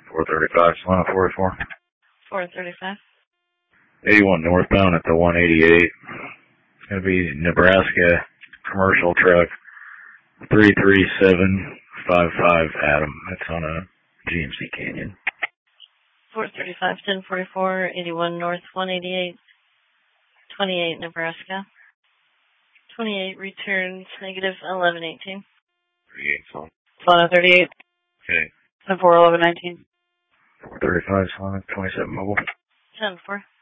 435, Solana 44. 435. 81 northbound at the 188. It's going to be Nebraska commercial truck 33755 Adam. It's on a GMC Canyon. 435, 1044, 81 north, 188, 28 Nebraska. 28 returns negative 1118. 38 Solana. Solana 38. Okay. 10-4, 1119. 435 Solana 27 mobile. 10-4.